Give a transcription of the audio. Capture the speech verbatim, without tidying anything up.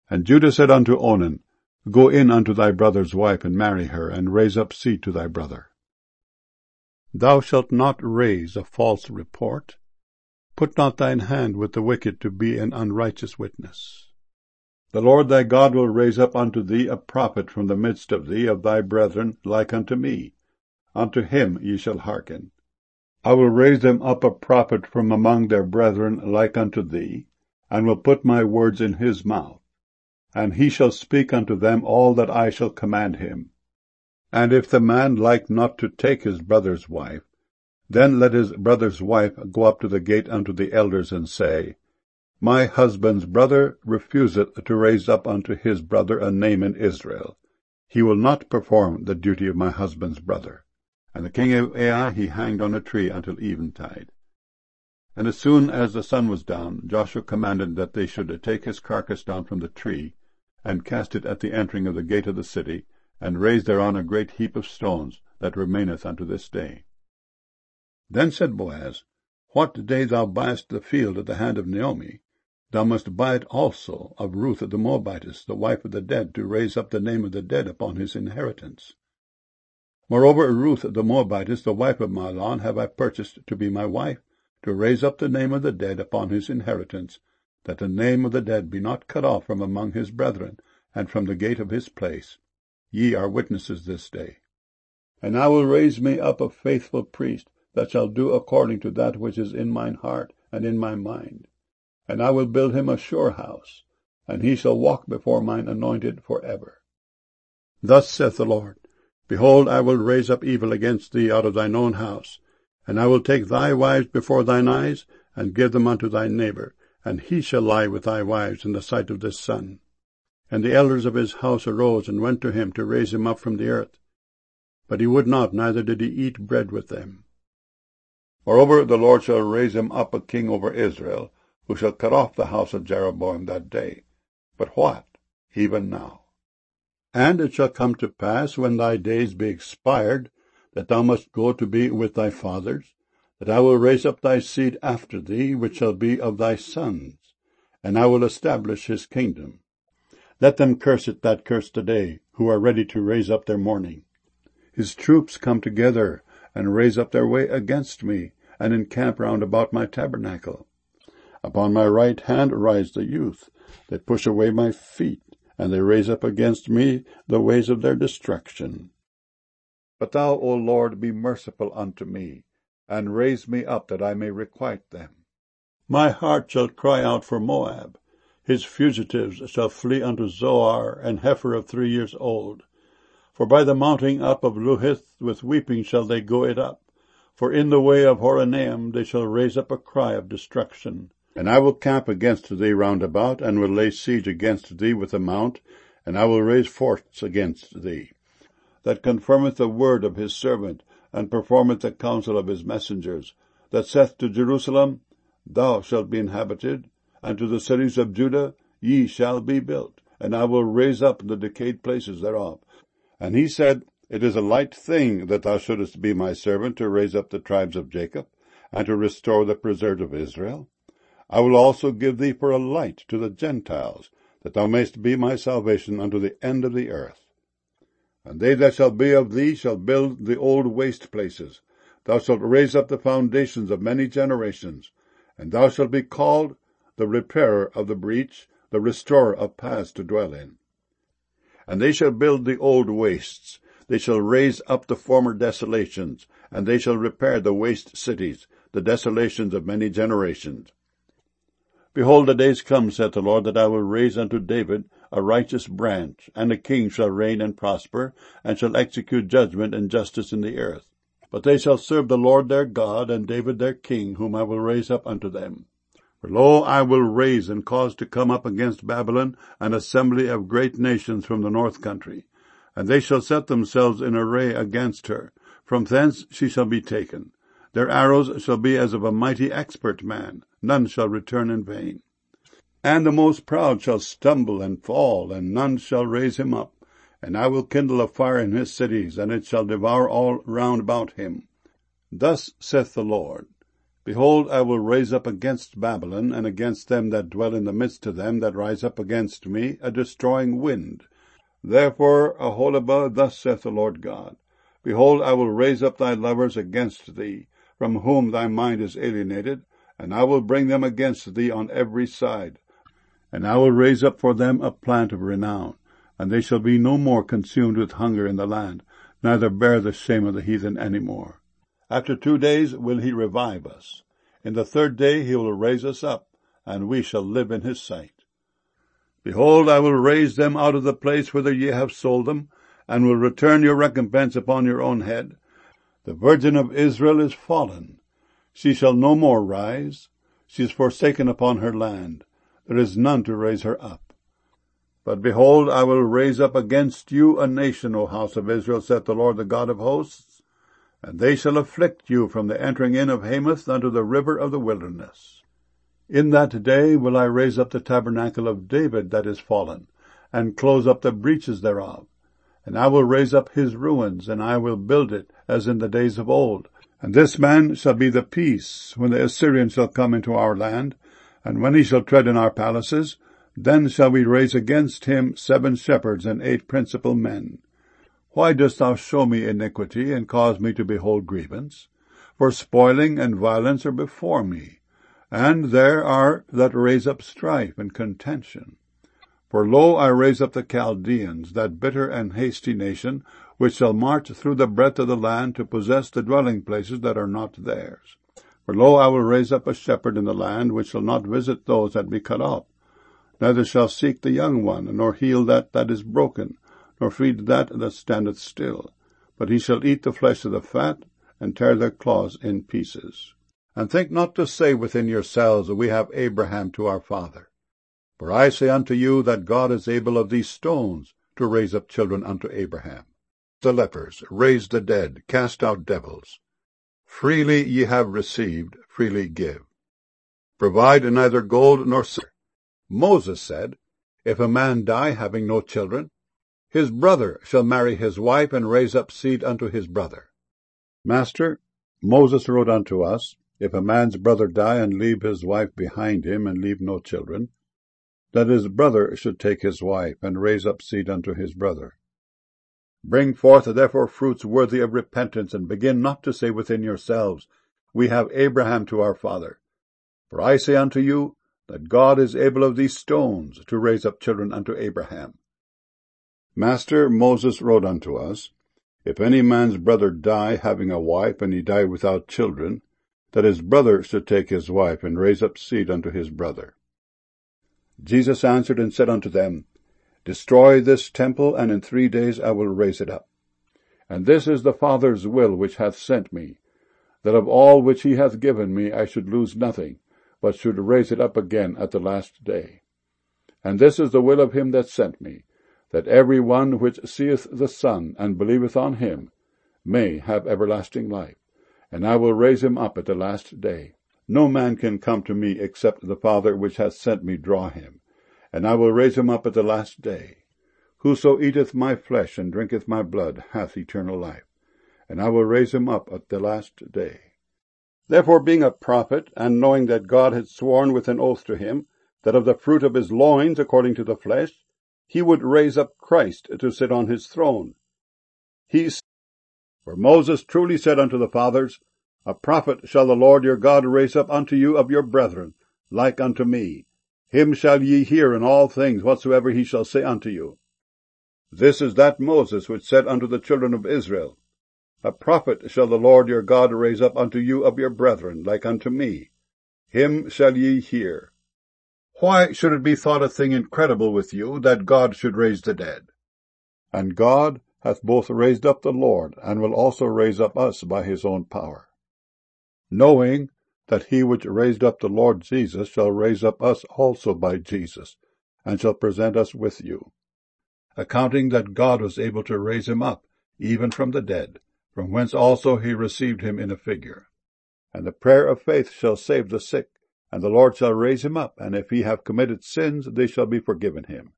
And Judah said unto Onan, Go in unto thy brother's wife, and marry her, and raise up seed to thy brother. Thou shalt not raise a false report. Put not thine hand with the wicked to be an unrighteous witness. The Lord thy God will raise up unto thee a prophet from the midst of thee, of thy brethren, like unto me. Unto him ye shall hearken. I will raise them up a prophet from among their brethren, like unto thee, and will put my words in his mouth. And he shall speak unto them all that I shall command him. And if the man like not to take his brother's wife, then let his brother's wife go up to the gate unto the elders, and say, My husband's brother refuseth to raise up unto his brother a name in Israel. He will not perform the duty of my husband's brother. And the king of Ai he hanged on a tree until eventide. And as soon as the sun was down, Joshua commanded that they should take his carcass down from the tree, and cast it at the entering of the gate of the city, and raise thereon a great heap of stones, that remaineth unto this day. Then said Boaz, What day thou buyest the field at the hand of Naomi, thou must buy it also of Ruth the Moabitess, the wife of the dead, to raise up the name of the dead upon his inheritance. Moreover, Ruth the Moabitess, the wife of Mahlon, have I purchased to be my wife, to raise up the name of the dead upon his inheritance, that the name of the dead be not cut off from among his brethren, and from the gate of his place. Ye are witnesses this day. And I will raise me up a faithful priest, that shall do according to that which is in mine heart and in my mind. And I will build him a sure house, and he shall walk before mine anointed for ever. Thus saith the Lord, Behold, I will raise up evil against thee out of thine own house, and I will take thy wives before thine eyes, and give them unto thy neighbor, and he shall lie with thy wives in the sight of this sun. And the elders of his house arose and went to him to raise him up from the earth. But he would not, neither did he eat bread with them. Moreover, the Lord shall raise him up a king over Israel, who shall cut off the house of Jeroboam that day. But what? Even now. And it shall come to pass, when thy days be expired, that thou must go to be with thy fathers, that I will raise up thy seed after thee, which shall be of thy sons, and I will establish his kingdom. Let them curse it that curse today, who are ready to raise up their mourning. His troops come together, and raise up their way against me, and encamp round about my tabernacle. Upon my right hand rise the youth, they push away my feet, and they raise up against me the ways of their destruction. But thou, O Lord, be merciful unto me, and raise me up that I may requite them. My heart shall cry out for Moab. His fugitives shall flee unto Zoar, and heifer of three years old. For by the mounting up of Luhith with weeping shall they go it up. For in the way of Horonaim they shall raise up a cry of destruction. And I will camp against thee round about, and will lay siege against thee with a mount, and I will raise forts against thee, that confirmeth the word of his servant, and performeth the counsel of his messengers, that saith to Jerusalem, Thou shalt be inhabited, and to the cities of Judah, Ye shall be built, and I will raise up the decayed places thereof. And he said, It is a light thing that thou shouldest be my servant, to raise up the tribes of Jacob, and to restore the preserved of Israel. I will also give thee for a light to the Gentiles, that thou mayst be my salvation unto the end of the earth. And they that shall be of thee shall build the old waste places. Thou shalt raise up the foundations of many generations, and thou shalt be called the repairer of the breach, the restorer of paths to dwell in. And they shall build the old wastes, they shall raise up the former desolations, and they shall repair the waste cities, the desolations of many generations. Behold, the days come, saith the Lord, that I will raise unto David a righteous branch, and a king shall reign and prosper, and shall execute judgment and justice in the earth. But they shall serve the Lord their God, and David their king, whom I will raise up unto them. For lo, I will raise and cause to come up against Babylon an assembly of great nations from the north country, and they shall set themselves in array against her. From thence she shall be taken. Their arrows shall be as of a mighty expert man. None shall return in vain. And the most proud shall stumble and fall, and none shall raise him up. And I will kindle a fire in his cities, and it shall devour all round about him. Thus saith the Lord, Behold, I will raise up against Babylon, and against them that dwell in the midst of them that rise up against me, a destroying wind. Therefore, Aholibah, thus saith the Lord God, Behold, I will raise up thy lovers against thee, from whom thy mind is alienated, and I will bring them against thee on every side. And I will raise up for them a plant of renown, and they shall be no more consumed with hunger in the land, neither bear the shame of the heathen any more. After two days will he revive us. In the third day he will raise us up, and we shall live in his sight. Behold, I will raise them out of the place whither ye have sold them, and will return your recompense upon your own head. The virgin of Israel is fallen. She shall no more rise. She is forsaken upon her land. There is none to raise her up. But behold, I will raise up against you a nation, O house of Israel, saith the Lord, the God of hosts, and they shall afflict you from the entering in of Hamath unto the river of the wilderness. In that day will I raise up the tabernacle of David that is fallen, and close up the breaches thereof. And I will raise up his ruins, and I will build it, as in the days of old. And this man shall be the peace, when the Assyrian shall come into our land, and when he shall tread in our palaces, then shall we raise against him seven shepherds and eight principal men. Why dost thou show me iniquity, and cause me to behold grievance? For spoiling and violence are before me, and there are that raise up strife and contention. For lo, I raise up the Chaldeans, that bitter and hasty nation, which shall march through the breadth of the land to possess the dwelling places that are not theirs. For lo, I will raise up a shepherd in the land, which shall not visit those that be cut off, neither shall seek the young one, nor heal that that is broken, nor feed that that standeth still. But he shall eat the flesh of the fat, and tear their claws in pieces. And think not to say within yourselves that we have Abraham to our father. For I say unto you that God is able of these stones to raise up children unto Abraham. The lepers, raise the dead, cast out devils. Freely ye have received, freely give. Provide neither gold nor silver. Moses said, If a man die having no children, his brother shall marry his wife, and raise up seed unto his brother. Master, Moses wrote unto us, If a man's brother die, and leave his wife behind him, and leave no children, that his brother should take his wife, and raise up seed unto his brother. Bring forth therefore fruits worthy of repentance, and begin not to say within yourselves, We have Abraham to our father. For I say unto you, that God is able of these stones to raise up children unto Abraham. Master, Moses wrote unto us, If any man's brother die, having a wife, and he die without children, that his brother should take his wife, and raise up seed unto his brother. Jesus answered and said unto them, Destroy this temple, and in three days I will raise it up. And this is the Father's will which hath sent me, that of all which he hath given me I should lose nothing, but should raise it up again at the last day. And this is the will of him that sent me, that every one which seeth the Son, and believeth on him, may have everlasting life, and I will raise him up at the last day. No man can come to me except the Father which hath sent me draw him, and I will raise him up at the last day. Whoso eateth my flesh and drinketh my blood hath eternal life, and I will raise him up at the last day. Therefore, being a prophet, and knowing that God had sworn with an oath to him, that of the fruit of his loins, according to the flesh, he would raise up Christ to sit on his throne. He said, For Moses truly said unto the fathers, A prophet shall the Lord your God raise up unto you of your brethren, like unto me. Him shall ye hear in all things whatsoever he shall say unto you. This is that Moses which said unto the children of Israel, A prophet shall the Lord your God raise up unto you of your brethren, like unto me. Him shall ye hear. Why should it be thought a thing incredible with you, that God should raise the dead? And God hath both raised up the Lord, and will also raise up us by his own power. Knowing that he which raised up the Lord Jesus shall raise up us also by Jesus, and shall present us with you. Accounting that God was able to raise him up, even from the dead, from whence also he received him in a figure. And the prayer of faith shall save the sick, and the Lord shall raise him up, and if he have committed sins, they shall be forgiven him.